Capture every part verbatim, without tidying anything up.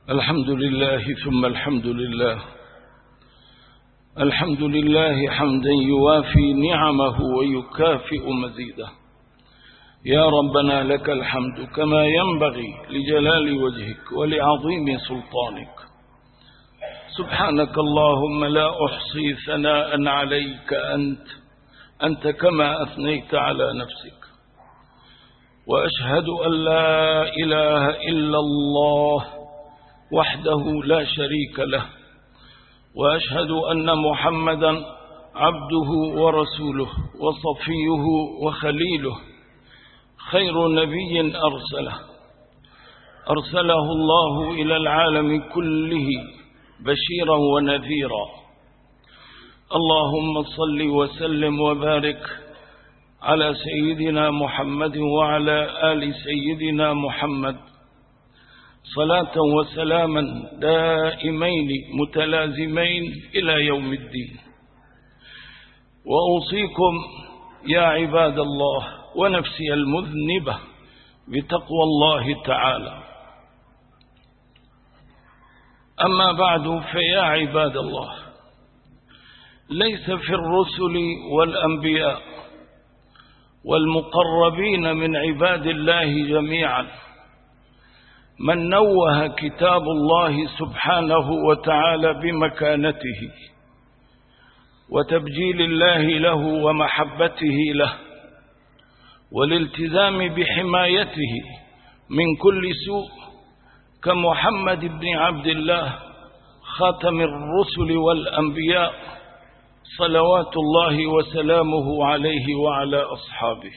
الحمد لله ثم الحمد لله الحمد لله حمدا يوافي نعمه ويكافئ مزيده. يا ربنا لك الحمد كما ينبغي لجلال وجهك ولعظيم سلطانك. سبحانك اللهم لا أحصي ثناء عليك أنت أنت كما أثنيت على نفسك. وأشهد أن لا إله إلا الله وحده لا شريك له، وأشهد أن محمدا عبده ورسوله وصفيه وخليله، خير نبي أرسله أرسله الله إلى العالم كله بشيرا ونذيرا. اللهم صل وسلم وبارك على سيدنا محمد وعلى آل سيدنا محمد صلاة وسلاما دائمين متلازمين إلى يوم الدين. وأوصيكم يا عباد الله ونفسي المذنبة بتقوى الله تعالى. أما بعد، فيا عباد الله، ليس في الرسل والأنبياء والمقربين من عباد الله جميعا من نوه كتاب الله سبحانه وتعالى بمكانته وتبجيل الله له ومحبته له والالتزام بحمايته من كل سوء كمحمد بن عبد الله خاتم الرسل والأنبياء صلوات الله وسلامه عليه وعلى أصحابه.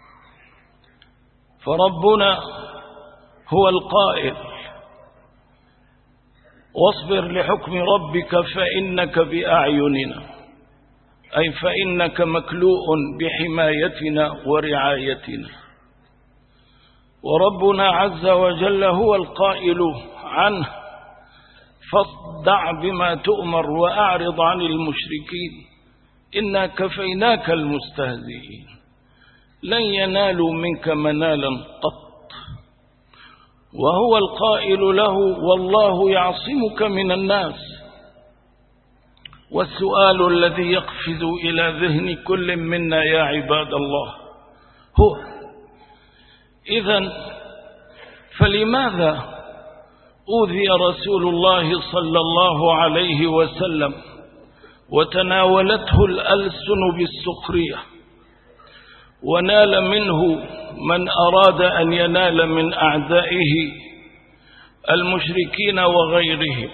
فربنا هو القائل: واصبر لحكم ربك فإنك بأعيننا، أي فإنك مكلوء بحمايتنا ورعايتنا. وربنا عز وجل هو القائل عنه: فاصدع بما تؤمر وأعرض عن المشركين إنا كفيناك المستهزئين لن ينالوا منك منالا قط. وهو القائل له: والله يعصمك من الناس. والسؤال الذي يقفز إلى ذهن كل منا يا عباد الله هو: إذن فلماذا أوذي رسول الله صلى الله عليه وسلم وتناولته الألسن بالسخرية ونال منه من أراد أن ينال من أعدائه المشركين وغيرهم؟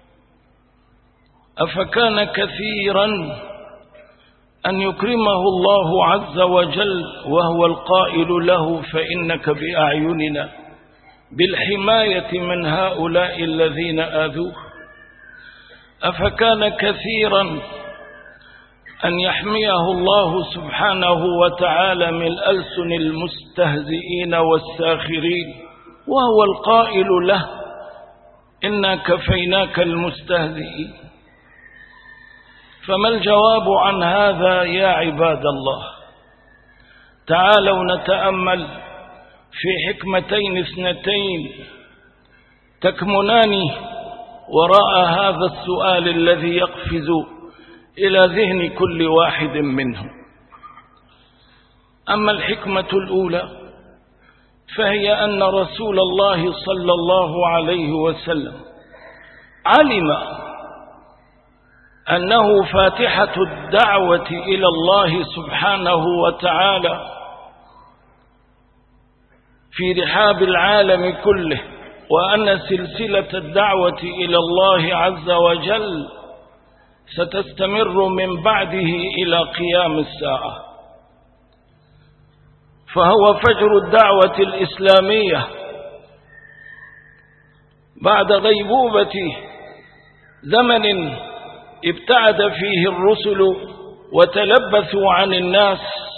أفكان كثيرا أن يكرمه الله عز وجل وهو القائل له: فإنك بأعيننا، بالحماية من هؤلاء الذين آذوه؟ أفكان كثيرا أن يحميه الله سبحانه وتعالى من ألسن المستهزئين والساخرين وهو القائل له: إنا كفيناك المستهزئين؟ فما الجواب عن هذا يا عباد الله؟ تعالوا نتأمل في حكمتين اثنتين تكمنان وراء هذا السؤال الذي يقفز إلى ذهن كل واحد منهم. أما الحكمة الأولى فهي أن رسول الله صلى الله عليه وسلم علم أنه فاتحة الدعوة إلى الله سبحانه وتعالى في رحاب العالم كله، وأن سلسلة الدعوة إلى الله عز وجل ستستمر من بعده إلى قيام الساعة. فهو فجر الدعوة الإسلامية بعد غيبوبة زمن ابتعد فيه الرسل وتلبثوا عن الناس.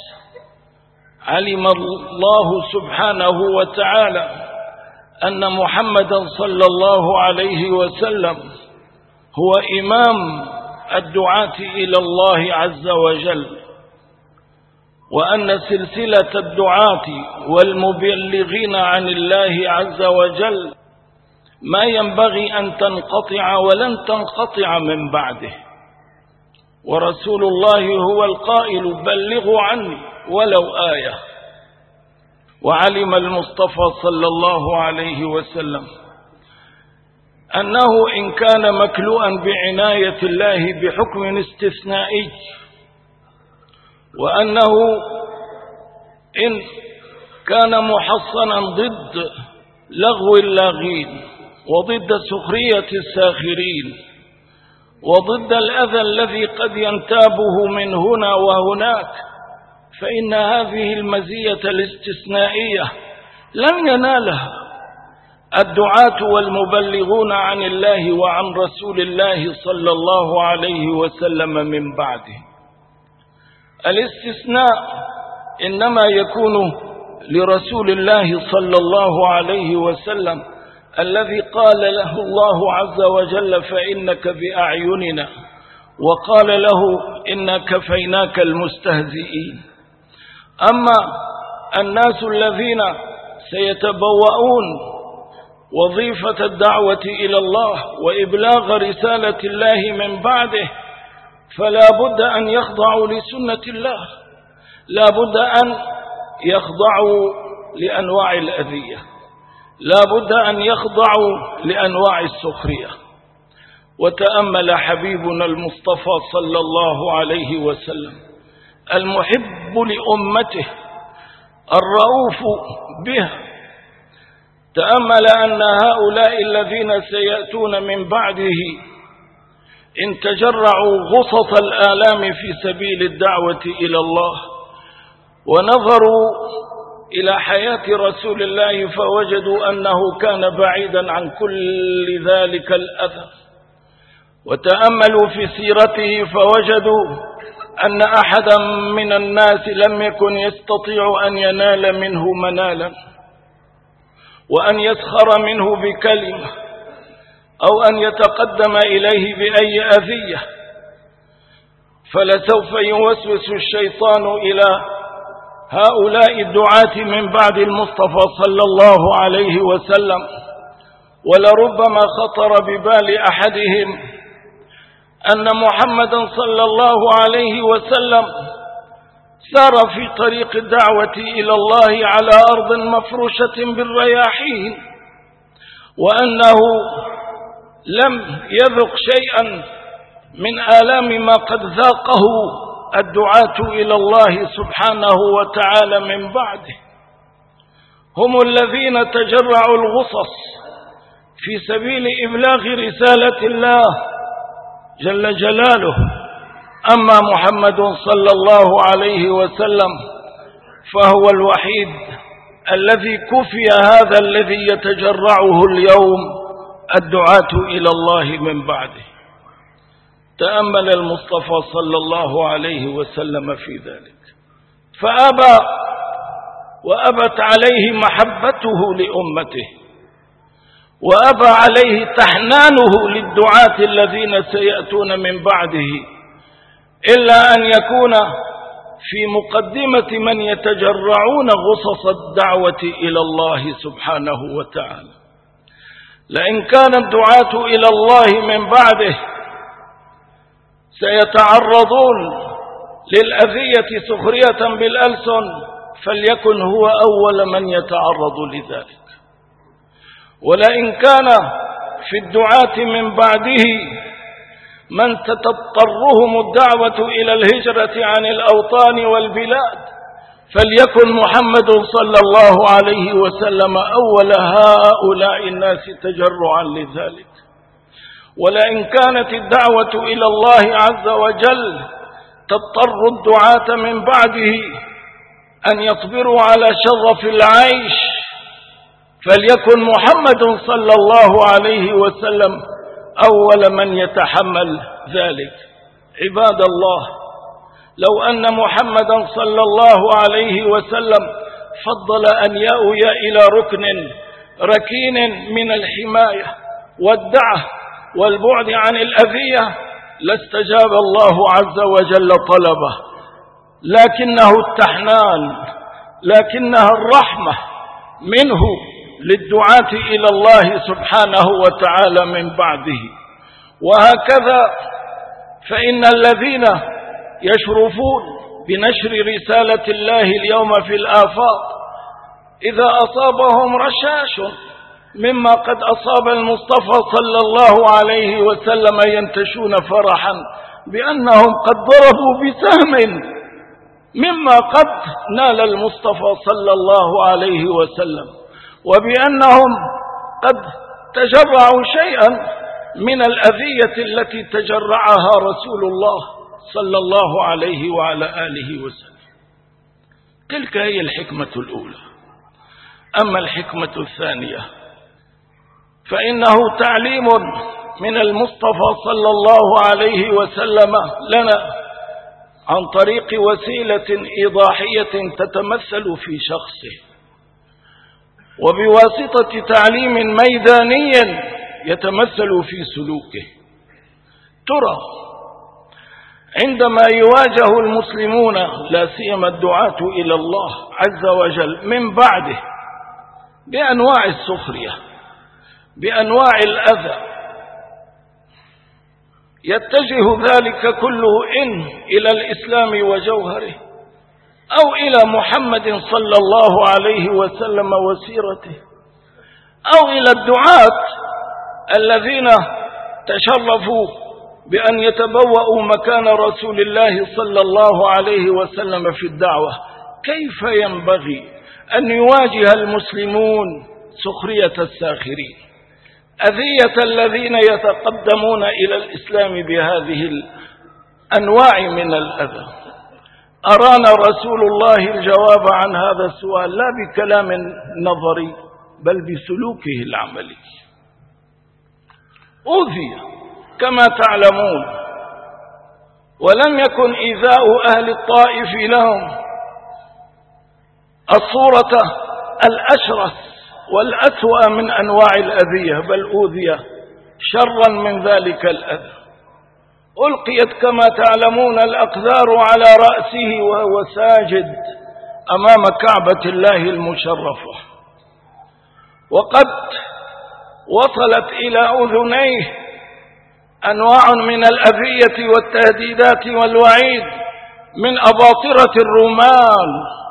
علم الله سبحانه وتعالى أن محمدا صلى الله عليه وسلم هو إمام الدعاة إلى الله عز وجل، وأن سلسلة الدعاة والمبلغين عن الله عز وجل ما ينبغي أن تنقطع ولن تنقطع من بعده. ورسول الله هو القائل بلغوا عني ولو آية. وعلم المصطفى صلى الله عليه وسلم أنه إن كان مكلوءا بعناية الله بحكم استثنائي، وأنه إن كان محصنا ضد لغو اللاغين وضد سخرية الساخرين وضد الأذى الذي قد ينتابه من هنا وهناك، فإن هذه المزية الاستثنائية لن ينالها الدعاة والمبلغون عن الله وعن رسول الله صلى الله عليه وسلم من بعده. الاستثناء إنما يكون لرسول الله صلى الله عليه وسلم الذي قال له الله عز وجل فإنك بأعيننا، وقال له إنا كفيناك المستهزئين. أما الناس الذين سيتبوؤون وظيفة الدعوة إلى الله وإبلاغ رسالة الله من بعده فلا بد أن يخضعوا لسنة الله، لا بد أن يخضعوا لأنواع الأذية، لا بد أن يخضعوا لأنواع السخرية. وتأمل حبيبنا المصطفى صلى الله عليه وسلم المحب لأمته الرؤوف به، تأمل أن هؤلاء الذين سيأتون من بعده إن تجرعوا غصص الآلام في سبيل الدعوة إلى الله ونظروا إلى حياة رسول الله فوجدوا أنه كان بعيدا عن كل ذلك الأذى، وتأملوا في سيرته فوجدوا أن أحدا من الناس لم يكن يستطيع أن ينال منه منالا وأن يسخر منه بكلمة أو أن يتقدم إليه بأي أذية، فلسوف يوسوس الشيطان إلى هؤلاء الدعاة من بعد المصطفى صلى الله عليه وسلم، ولربما خطر ببال أحدهم أن محمدا صلى الله عليه وسلم سار في طريق الدعوة إلى الله على أرض مفروشة بالرياحين، وأنه لم يذق شيئا من آلام ما قد ذاقه الدعاة إلى الله سبحانه وتعالى من بعده. هم الذين تجرعوا الغصص في سبيل إبلاغ رسالة الله جل جلاله. أما محمد صلى الله عليه وسلم فهو الوحيد الذي كفي هذا الذي يتجرعه اليوم الدعاة إلى الله من بعده. تأمل المصطفى صلى الله عليه وسلم في ذلك فأبى، وأبت عليه محبته لأمته، وأبى عليه تحنانه للدعاة الذين سيأتون من بعده، إلا أن يكون في مقدمة من يتجرعون غصص الدعوة إلى الله سبحانه وتعالى. لئن كان الدعاة إلى الله من بعده سيتعرضون للأذية سخرية بالألسن فليكن هو أول من يتعرض لذلك. ولئن كان في الدعاة من بعده من تضطرهم الدعوة إلى الهجرة عن الأوطان والبلاد فليكن محمد صلى الله عليه وسلم أول هؤلاء الناس تجرعا لذلك. ولئن كانت الدعوة إلى الله عز وجل تضطر الدعاة من بعده أن يصبروا على شظف العيش فليكن محمد صلى الله عليه وسلم أول من يتحمل ذلك. عباد الله، لو أن محمدا صلى الله عليه وسلم فضل أن يأوي إلى ركن ركين من الحماية والدعة والبعد عن الأذية لاستجاب الله عز وجل طلبه، لكنه التحنان، لكنها الرحمة منه للدعاة إلى الله سبحانه وتعالى من بعده. وهكذا فإن الذين يشرفون بنشر رسالة الله اليوم في الآفاق إذا أصابهم رشاش مما قد أصاب المصطفى صلى الله عليه وسلم ينتشون فرحا بأنهم قد ضربوا بسهم مما قد نال المصطفى صلى الله عليه وسلم، وبأنهم قد تجرعوا شيئا من الأذية التي تجرعها رسول الله صلى الله عليه وعلى آله وسلم. تلك هي الحكمة الأولى. أما الحكمة الثانية فإنه تعليم من المصطفى صلى الله عليه وسلم لنا عن طريق وسيلة إيضاحية تتمثل في شخصه، وبواسطة تعليم ميداني يتمثل في سلوكه. ترى عندما يواجه المسلمون لا سيما الدعاة إلى الله عز وجل من بعده بأنواع السخرية بأنواع الأذى، يتجه ذلك كله إن إلى الإسلام وجوهره أو إلى محمد صلى الله عليه وسلم وسيرته، أو إلى الدعاة الذين تشرفوا بأن يتبوأوا مكان رسول الله صلى الله عليه وسلم في الدعوة. كيف ينبغي أن يواجه المسلمون سخرية الساخرين، أذية الذين يتقدمون إلى الإسلام بهذه الأنواع من الأذى؟ أرانا رسول الله الجواب عن هذا السؤال لا بكلام نظري بل بسلوكه العملي. أوذي كما تعلمون، ولم يكن إيذاء أهل الطائف لهم الصورة الأشرس والأسوأ من أنواع الأذية، بل أوذي شرا من ذلك الأذى. ألقيت كما تعلمون الأقذار على رأسه وهو ساجد أمام كعبة الله المشرفة، وقد وصلت إلى أذنيه أنواع من الأذية والتهديدات والوعيد من أباطرة الرومان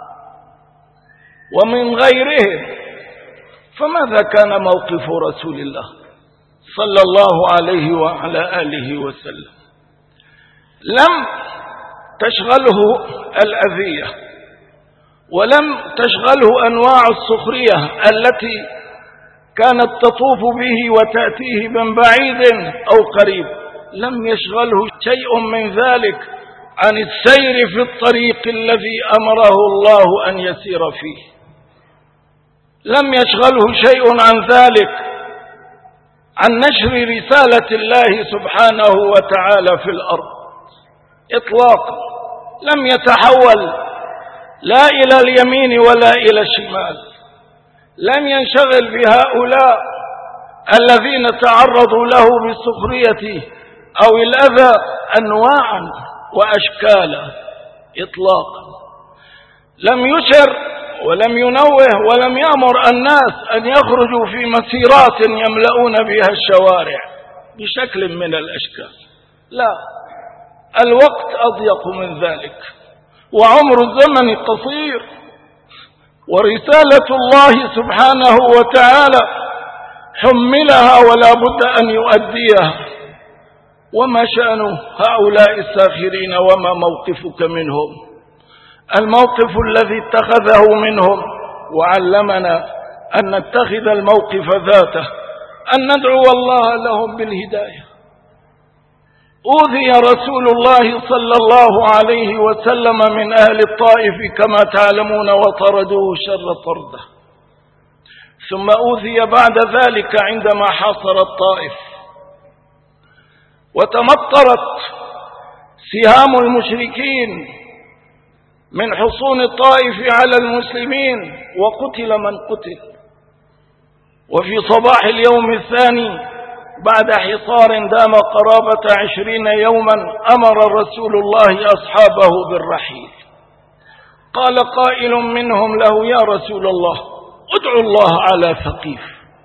ومن غيرهم. فماذا كان موقف رسول الله صلى الله عليه وعلى آله وسلم؟ لم تشغله الأذية ولم تشغله أنواع السخرية التي كانت تطوف به وتأتيه من بعيد أو قريب، لم يشغله شيء من ذلك عن السير في الطريق الذي أمره الله أن يسير فيه. لم يشغله شيء عن ذلك عن نشر رسالة الله سبحانه وتعالى في الأرض إطلاقا. لم يتحول لا إلى اليمين ولا إلى الشمال، لم ينشغل بهؤلاء الذين تعرضوا له بالسخرية أو الأذى أنواعا وأشكالا إطلاقا. لم يشر ولم ينوه ولم يأمر الناس أن يخرجوا في مسيرات يملؤون بها الشوارع بشكل من الأشكال، لا، الوقت أضيق من ذلك وعمر الزمن قصير، ورسالة الله سبحانه وتعالى حملها ولا بد أن يؤديها. وما شأن هؤلاء الساخرين وما موقفك منهم؟ الموقف الذي اتخذه منهم وعلمنا أن نتخذ الموقف ذاته، أن ندعو الله لهم بالهداية. أوذي رسول الله صلى الله عليه وسلم من أهل الطائف كما تعلمون وطردوه شر طرده، ثم أوذي بعد ذلك عندما حاصر الطائف وتمطرت سهام المشركين من حصون الطائف على المسلمين وقتل من قتل. وفي صباح اليوم الثاني بعد حصار دام قرابة عشرين يوما أمر رسول الله أصحابه بالرحيل. قال قائل منهم له: يا رسول الله، ادعوا الله على ثقيف.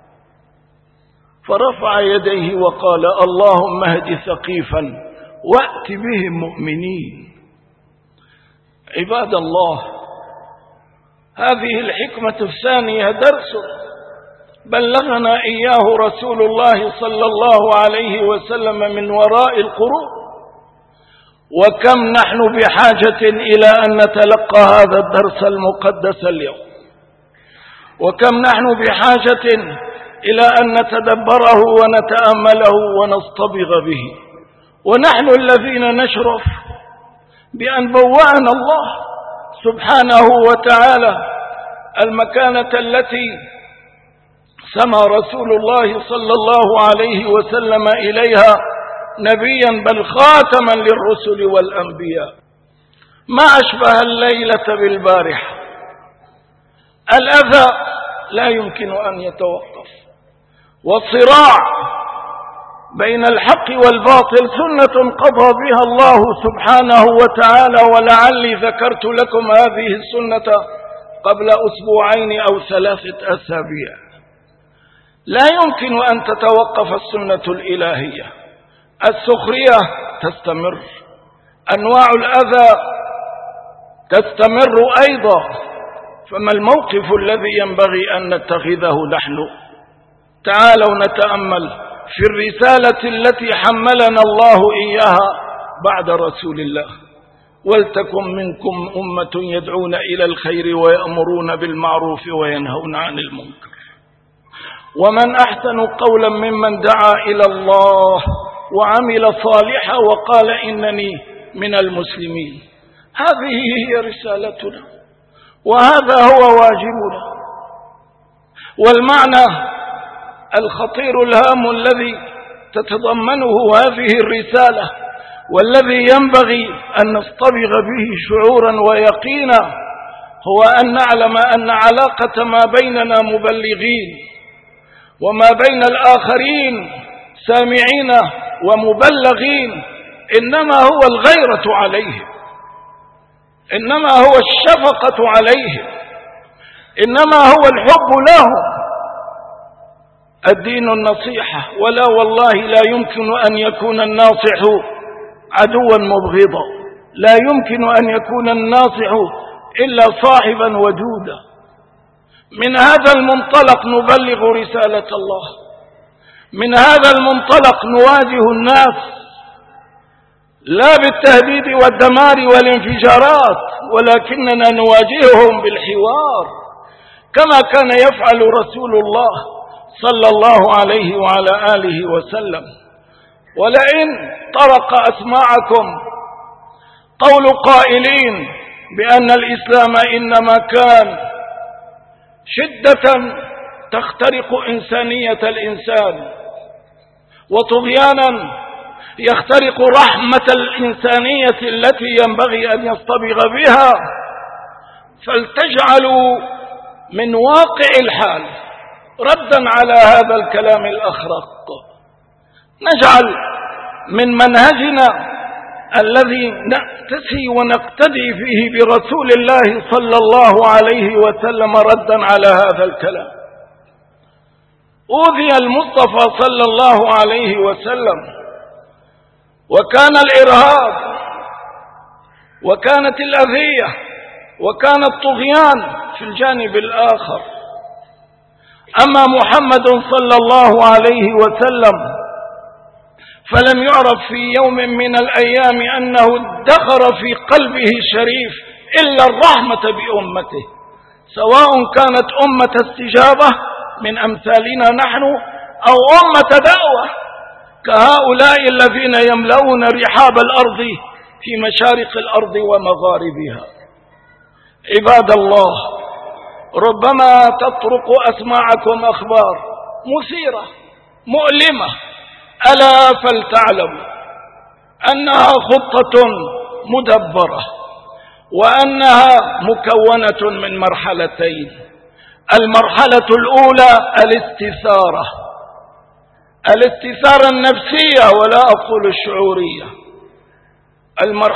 فرفع يديه وقال اللهم اهد ثقيفا وأت بهم مؤمنين. عباد الله، هذه الحكمة الثانية درس بلغنا إياه رسول الله صلى الله عليه وسلم من وراء القرون، وكم نحن بحاجة إلى أن نتلقى هذا الدرس المقدس اليوم، وكم نحن بحاجة إلى أن نتدبره ونتأمله ونصطبغ به. ونحن الذين نشرف بأن بوأنا الله سبحانه وتعالى المكانة التي سمى رسول الله صلى الله عليه وسلم إليها نبيا بل خاتما للرسل والأنبياء. ما أشبه الليلة بالبارحة. الأذى لا يمكن أن يتوقف، والصراع بين الحق والباطل سنة قضى بها الله سبحانه وتعالى، ولعلي ذكرت لكم هذه السنة قبل أسبوعين أو ثلاثة أسابيع. لا يمكن أن تتوقف السنة الإلهية. السخرية تستمر، أنواع الأذى تستمر أيضا. فما الموقف الذي ينبغي أن نتخذه نحن؟ تعالوا نتأمل في الرسالة التي حملنا الله إياها بعد رسول الله. ولتكن منكم أمة يدعون إلى الخير ويأمرون بالمعروف وينهون عن المنكر، ومن أحسن قولا ممن دعا إلى الله وعمل صالحا وقال إنني من المسلمين. هذه هي رسالتنا، وهذا هو واجبنا. والمعنى الخطير الهام الذي تتضمنه هذه الرسالة والذي ينبغي أن نصطبغ به شعورا ويقينا هو أن نعلم أن علاقة ما بيننا مبلغين وما بين الآخرين سامعين ومبلغين إنما هو الغيرة عليهم، إنما هو الشفقة عليهم، إنما هو الحب لهم. الدين النصيحة، ولا والله لا يمكن أن يكون الناصح عدوا مبغضا، لا يمكن أن يكون الناصح إلا صاحبا ودودا. من هذا المنطلق نبلغ رسالة الله، من هذا المنطلق نواجه الناس، لا بالتهديد والدمار والانفجارات، ولكننا نواجههم بالحوار كما كان يفعل رسول الله صلى الله عليه وعلى آله وسلم. ولئن طرق أسماعكم قول قائلين بأن الإسلام إنما كان شدة تخترق إنسانية الإنسان وطغيانا يخترق رحمة الإنسانية التي ينبغي أن يصطبغ بها، فلتجعلوا من واقع الحال ردا على هذا الكلام الأخرق، نجعل من منهجنا الذي نأتسي ونقتدي فيه برسول الله صلى الله عليه وسلم ردا على هذا الكلام. أوذي المصطفى صلى الله عليه وسلم، وكان الإرهاب وكانت الأذية وكان الطغيان في الجانب الآخر. أما محمد صلى الله عليه وسلم فلم يعرف في يوم من الأيام أنه ادخر في قلبه الشريف إلا الرحمة بأمته، سواء كانت أمة استجابة من أمثالنا نحن أو أمة دعوة كهؤلاء الذين يملؤون رحاب الأرض في مشارق الأرض ومغاربها. عباد الله، ربما تطرق أسماعكم أخبار مثيرة مؤلمة، ألا فلتعلموا أنها خطة مدبرة، وأنها مكونة من مرحلتين. المرحلة الأولى الاستثارة، الاستثارة النفسية ولا أقول الشعورية.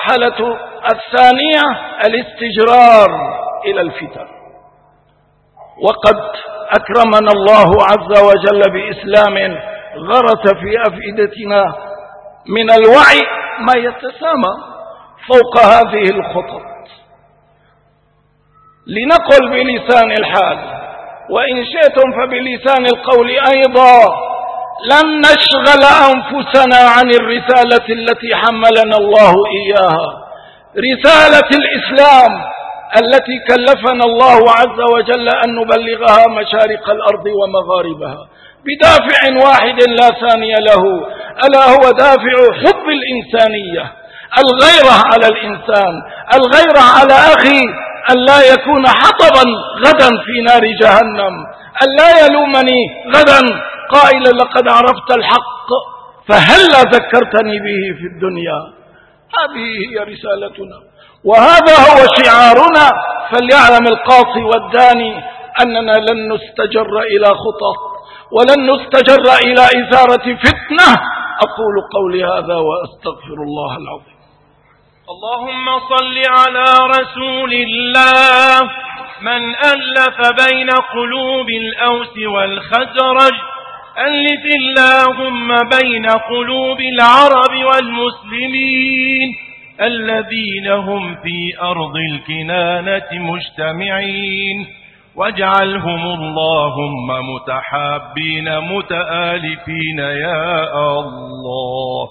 المرحلة الثانية الاستجرار إلى الفتن. وقد أكرمنا الله عز وجل بإسلام غرس في أفئدتنا من الوعي ما يتسامى فوق هذه الخطط. لنقل بلسان الحال، وإن شئتم فبلسان القول أيضا، لن نشغل أنفسنا عن الرسالة التي حملنا الله إياها، رسالة الإسلام التي كلفنا الله عز وجل أن نبلغها مشارق الأرض ومغاربها بدافع واحد لا ثاني له، ألا هو دافع حب الإنسانية، الغيرة على الإنسان، الغيرة على أخي، أن لا يكون حطبا غدا في نار جهنم، أن لا يلومني غدا قائلا لقد عرفت الحق فهلا ذكرتني به في الدنيا. هذه هي رسالتنا وهذا هو شعارنا. فليعلم القاصي والداني أننا لن نستجر إلى خطط ولن نستجر إلى إثارة فتنة. أقول قولي هذا وأستغفر الله العظيم. اللهم صل على رسول الله من ألف بين قلوب الأوس والخزرج، ألف اللهم بين قلوب العرب والمسلمين الذين هم في أرض الكنانة مجتمعين، واجعلهم اللهم متحابين متآلفين يا الله.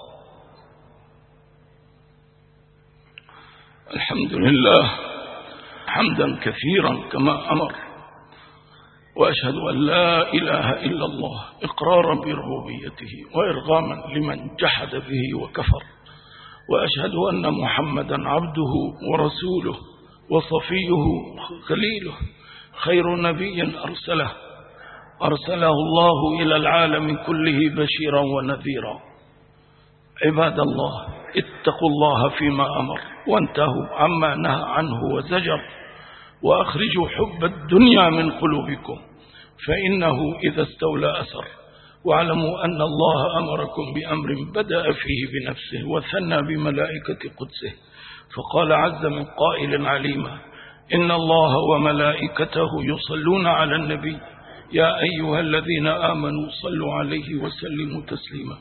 الحمد لله حمدا كثيرا كما أمر، وأشهد أن لا إله إلا الله إقرارا بربوبيته وإرغاما لمن جحد به وكفر، وأشهد أن محمدا عبده ورسوله وصفيه خليله، خير نبي أرسله أرسله الله إلى العالم كله بشيرا ونذيرا. عباد الله، اتقوا الله فيما أمر وانتهوا عما نهى عنه وزجر، وأخرجوا حب الدنيا من قلوبكم فإنه إذا استولى أثر. واعلموا أن الله أمركم بأمر بدأ فيه بنفسه وثنى بملائكة قدسه، فقال عز من قائل عليما: إن الله وملائكته يصلون على النبي يا أيها الذين آمنوا صلوا عليه وسلموا تسليما.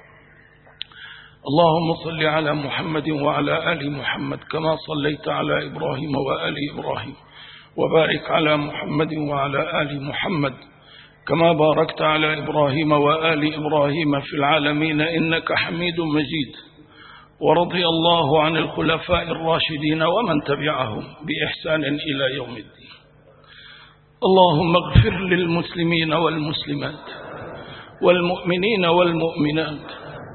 اللهم صل على محمد وعلى آل محمد كما صليت على إبراهيم وآل إبراهيم، وبارك على محمد وعلى آل محمد كما باركت على إبراهيم وآل إبراهيم في العالمين إنك حميد مجيد. ورضي الله عن الخلفاء الراشدين ومن تبعهم بإحسان إلى يوم الدين. اللهم اغفر للمسلمين والمسلمات والمؤمنين والمؤمنات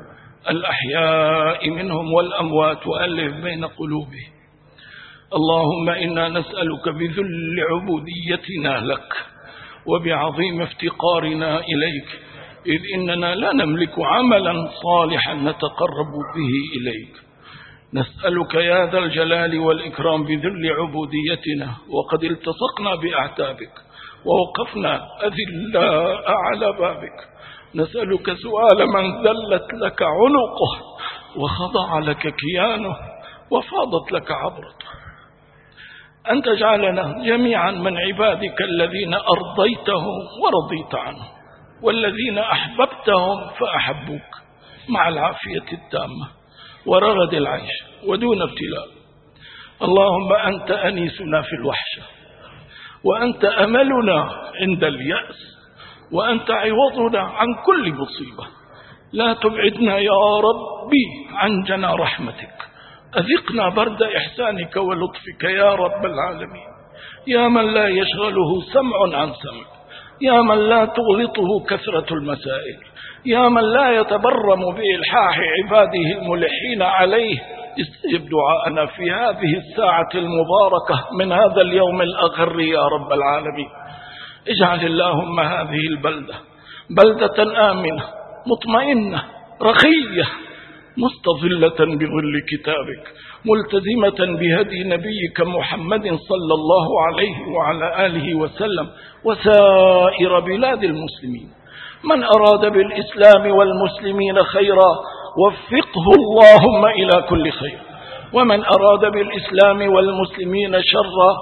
الأحياء منهم والأموات، وألف بين قلوبهم. اللهم إنا نسألك بذل عبوديتنا لك وبعظيم افتقارنا إليك، إذ إننا لا نملك عملا صالحا نتقرب به إليك. نسألك يا ذا الجلال والإكرام بذل عبوديتنا وقد التصقنا بأعتابك ووقفنا أذلاء على بابك، نسألك سؤال من ذلت لك عنقه وخضع لك كيانه وفاضت لك عبرته، أن تجعلنا جميعا من عبادك الذين أرضيتهم ورضيت عنهم، والذين أحببتهم فأحبوك، مع العافية التامة ورغد العيش ودون ابتلاء. اللهم أنت أنيسنا في الوحشة، وأنت أملنا عند اليأس، وأنت عوضنا عن كل مصيبة. لا تبعدنا يا ربي عن جنى رحمتك، أذقنا برد إحسانك ولطفك يا رب العالمين. يا من لا يشغله سمع عن سمع، يا من لا تغلطه كثرة المسائل، يا من لا يتبرم بإلحاح عباده الملحين عليه، استجب دعاءنا في هذه الساعة المباركة من هذا اليوم الأغر يا رب العالمين. اجعل اللهم هذه البلدة بلدة آمنة مطمئنة رخية مستظلة بظل كتابك، ملتزمة بهدي نبيك محمد صلى الله عليه وعلى آله وسلم، وسائر بلاد المسلمين. من أراد بالإسلام والمسلمين خيرا وفقه اللهم إلى كل خير، ومن أراد بالإسلام والمسلمين شرا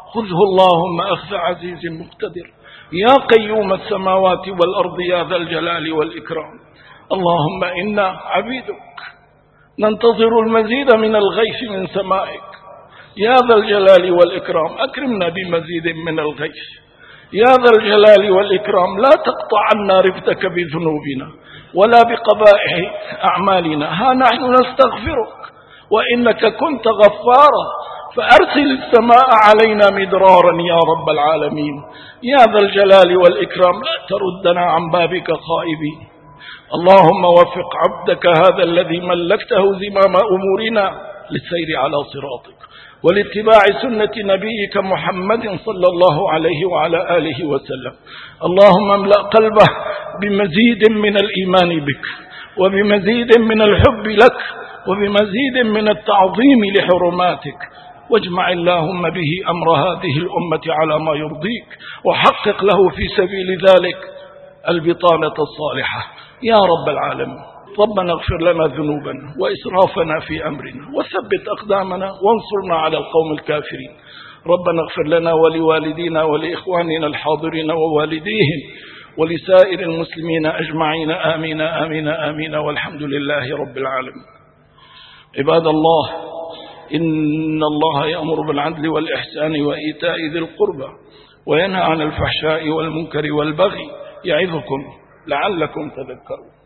خذه اللهم أخذ عزيز مقتدر يا قيوم السماوات والأرض يا ذا الجلال والإكرام. اللهم إنا عبيدك ننتظر المزيد من الغيث من سمائك يا ذا الجلال والإكرام. أكرمنا بمزيد من الغيث يا ذا الجلال والإكرام. لا تقطع عنا رفدك بذنوبنا ولا بقبائح أعمالنا. ها نحن نستغفرك وإنك كنت غفارا فأرسل السماء علينا مدرارا يا رب العالمين يا ذا الجلال والإكرام. لا تردنا عن بابك خائبين. اللهم وفق عبدك هذا الذي ملكته زمام أمورنا للسير على صراطك ولاتباع سنة نبيك محمد صلى الله عليه وعلى آله وسلم. اللهم املأ قلبه بمزيد من الإيمان بك وبمزيد من الحب لك وبمزيد من التعظيم لحرماتك، واجمع اللهم به أمر هذه الأمة على ما يرضيك، وحقق له في سبيل ذلك البطانة الصالحة يا رب العالمين. ربنا اغفر لنا ذنوبنا وإسرافنا في أمرنا وثبت أقدامنا وانصرنا على القوم الكافرين. ربنا اغفر لنا ولوالدينا ولإخواننا الحاضرين ووالديهم ولسائر المسلمين أجمعين آمين آمين آمين والحمد لله رب العالمين. عباد الله، إن الله يأمر بالعدل والإحسان وإيتاء ذي القربى وينهى عن الفحشاء والمنكر والبغي يعظكم لعلكم تذكرون.